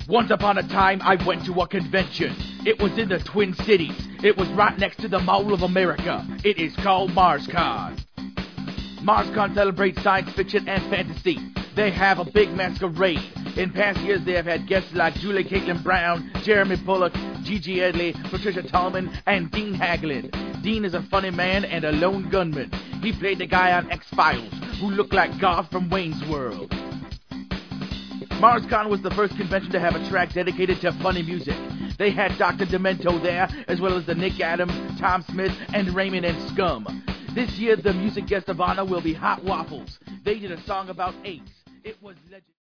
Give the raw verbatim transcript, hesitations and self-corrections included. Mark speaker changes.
Speaker 1: Once upon a time, I went to a convention. It was in the Twin Cities. It was right next to the Mall of America. It is called MarsCon. MarsCon celebrates science fiction and fantasy. They have a big masquerade. In past years, they have had guests like Julie Caitlin Brown, Jeremy Bulloch, Gigi Edley, Patricia Tallman, and Dean Haglund. Dean is a funny man and a lone gunman. He played the guy on X-Files who looked like Garth from Wayne's World. MarsCon was the first convention to have a track dedicated to funny music. They had Doctor Demento there, as well as the Nick Adams, Tom Smith, and Raymond and Scum. This year, the music guest of honor will be Hot Waffles. They did a song about AIDS. It was legendary.